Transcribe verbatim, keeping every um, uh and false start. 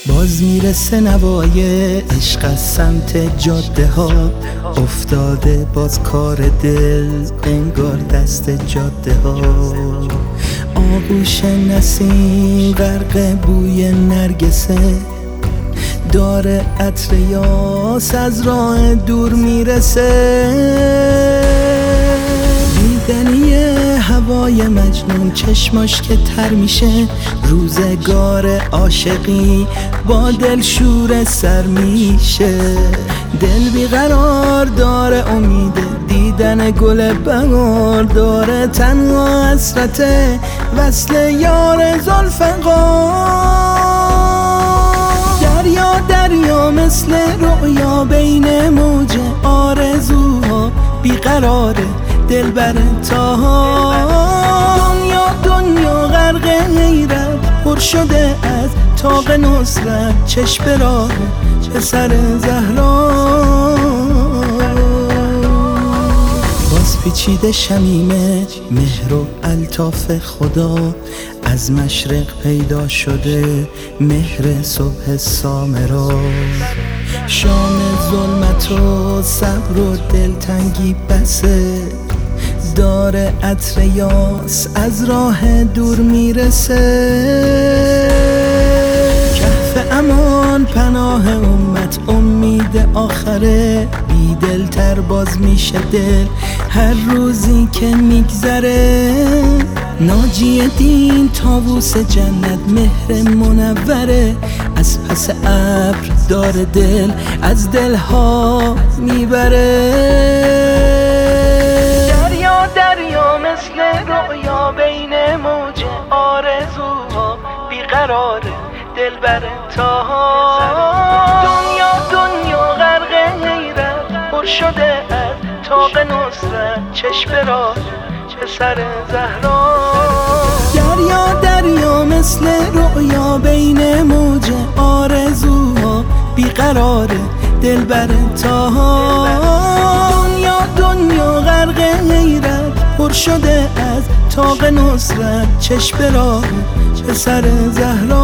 باز میرسه نوای عشق از سمت جاده ها، افتاده باز کار دل انگار دست جاده ها. آغوش نسیم غرق بوی نرگسه، داره عطر یاس از راه دور میرسه. دیدنی هوای مجنون چشماش که تر میشه، روزگار عاشقی با دل شور سر میشه. دل بیقرار داره امید دیدن گل بهار، داره تنها حسرت وصل یار ذوالفقار. دریا دریا مثل رؤیا بین موج آرزوها، بیقراره دل بر تاها. دنیا دنیا غرق حیرت، پر شده از طاق نصرت، چشم راه پسر زهرا. باز پیچیده شمیمه مهر و الطاف خدا، از مشرق پیدا شده مهر صبح سامرا. شام ظلمت و صبر و دلتنگی بسه، داره عطر یاس از راه دور میرسه. کهف امان پناه امت امید آخره، بی دل تر باز میشه دل هر روزی که میگذره. ناجی دین طاووس جنت مهر منوره، از پس ابر داره دل از دلها میبره. دریا دریا مثل رؤیا بین موج آرزوها، بیقراره دل بر تاها. دنیا دنیا غرق حیرت، پر شده از طاق نصرت، چشم راه پسر زهرا. دریا دریا مثل رؤیا بین موج آرزوها، بیقراره دل بر تاها. دنیا دنیا غرق حیرت، پر شده از طاق نصرت، چشم راه پسر زهرا.